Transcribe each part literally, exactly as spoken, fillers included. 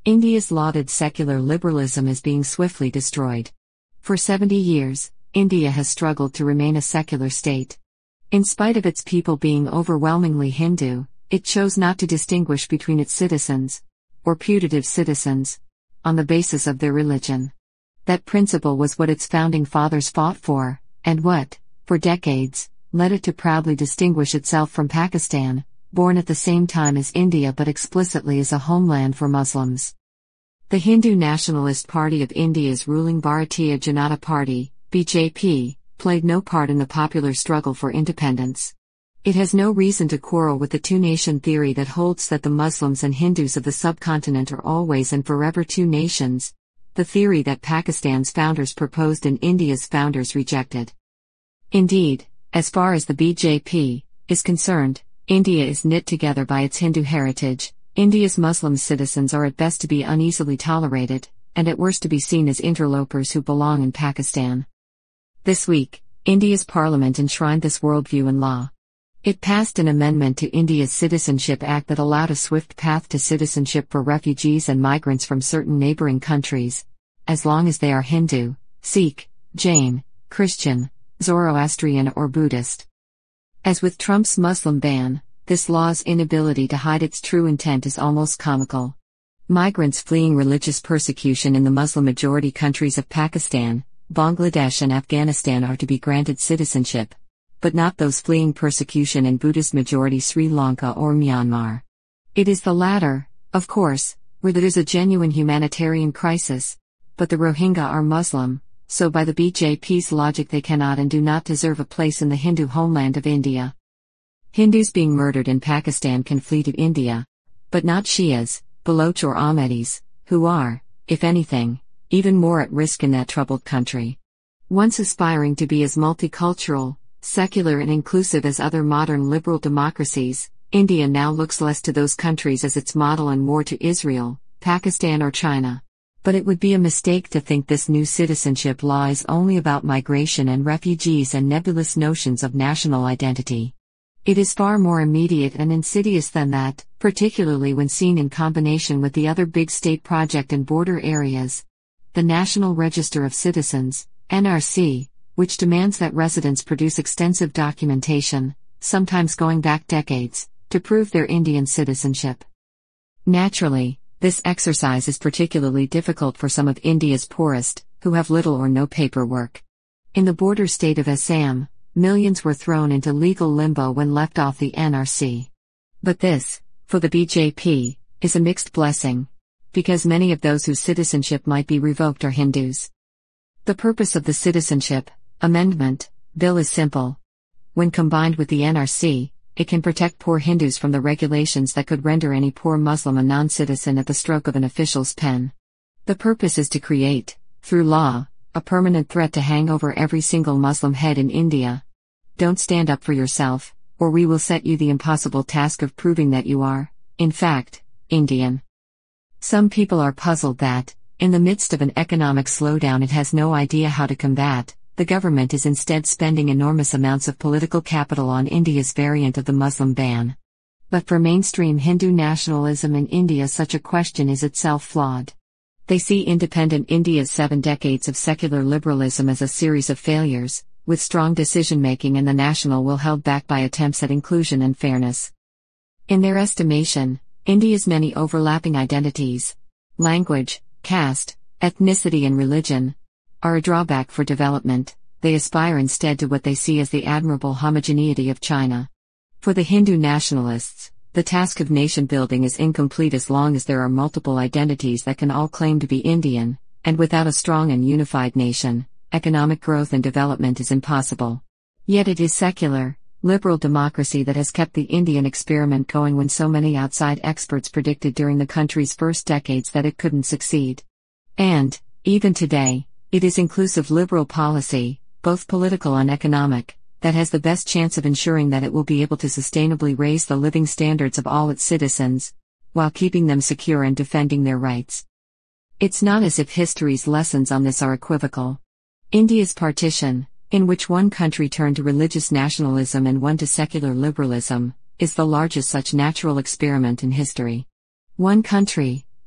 India's lauded secular liberalism is being swiftly destroyed. For seventy years, India has struggled to remain a secular state. In spite of its people being overwhelmingly Hindu, it chose not to distinguish between its citizens, or putative citizens, on the basis of their religion. That principle was what its founding fathers fought for, and what, for decades, led it to proudly distinguish itself from Pakistan, born at the same time as India but explicitly as a homeland for Muslims. The Hindu Nationalist Party of India's ruling Bharatiya Janata Party, B J P, played no part in the popular struggle for independence. It has no reason to quarrel with the two-nation theory that holds that the Muslims and Hindus of the subcontinent are always and forever two nations, the theory that Pakistan's founders proposed and India's founders rejected. Indeed, as far as the B J P is concerned, India is knit together by its Hindu heritage. India's Muslim citizens are at best to be uneasily tolerated, and at worst to be seen as interlopers who belong in Pakistan. This week, India's parliament enshrined this worldview in law. It passed an amendment to India's Citizenship Act that allowed a swift path to citizenship for refugees and migrants from certain neighboring countries, as long as they are Hindu, Sikh, Jain, Christian, Zoroastrian or Buddhist. As with Trump's Muslim ban, this law's inability to hide its true intent is almost comical. Migrants fleeing religious persecution in the Muslim-majority countries of Pakistan, Bangladesh and Afghanistan are to be granted citizenship, but not those fleeing persecution in Buddhist-majority Sri Lanka or Myanmar. It is the latter, of course, where there is a genuine humanitarian crisis, but the Rohingya are Muslim, so by the B J P's logic they cannot and do not deserve a place in the Hindu homeland of India. Hindus being murdered in Pakistan can flee to India, but not Shias, Baloch or Ahmadis, who are, if anything, even more at risk in that troubled country. Once aspiring to be as multicultural, secular and inclusive as other modern liberal democracies, India now looks less to those countries as its model and more to Israel, Pakistan or China. But it would be a mistake to think this new citizenship law is only about migration and refugees and nebulous notions of national identity. It is far more immediate and insidious than that, particularly when seen in combination with the other big state project in border areas, the National Register of Citizens, N R C, which demands that residents produce extensive documentation, sometimes going back decades, to prove their Indian citizenship. Naturally, this exercise is particularly difficult for some of India's poorest, who have little or no paperwork. In the border state of Assam, millions were thrown into legal limbo when left off the N R C. But this, for the B J P, is a mixed blessing, because many of those whose citizenship might be revoked are Hindus. The purpose of the Citizenship Amendment Bill is simple. When combined with the N R C, it can protect poor Hindus from the regulations that could render any poor Muslim a non-citizen at the stroke of an official's pen. The purpose is to create, through law, a permanent threat to hang over every single Muslim head in India. Don't stand up for yourself, or we will set you the impossible task of proving that you are, in fact, Indian. Some people are puzzled that, in the midst of an economic slowdown it has no idea how to combat, the government is instead spending enormous amounts of political capital on India's variant of the Muslim ban. But for mainstream Hindu nationalism in India such a question is itself flawed. They see independent India's seven decades of secular liberalism as a series of failures, with strong decision-making and the national will held back by attempts at inclusion and fairness. In their estimation, India's many overlapping identities, language, caste, ethnicity and religion, are a drawback for development. They aspire instead to what they see as the admirable homogeneity of China. For the Hindu nationalists, the task of nation-building is incomplete as long as there are multiple identities that can all claim to be Indian, and without a strong and unified nation, economic growth and development is impossible. Yet it is secular, liberal democracy that has kept the Indian experiment going when so many outside experts predicted during the country's first decades that it couldn't succeed. And, even today, it is inclusive liberal policy, both political and economic, that has the best chance of ensuring that it will be able to sustainably raise the living standards of all its citizens, while keeping them secure and defending their rights. It's not as if history's lessons on this are equivocal. India's partition, in which one country turned to religious nationalism and one to secular liberalism, is the largest such natural experiment in history. One country,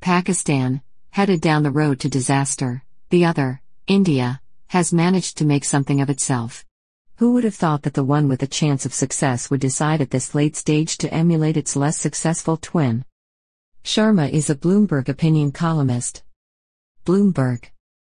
Pakistan, headed down the road to disaster. The other, India, has managed to make something of itself. Who would have thought that the one with a chance of success would decide at this late stage to emulate its less successful twin? Sharma is a Bloomberg opinion columnist. Bloomberg.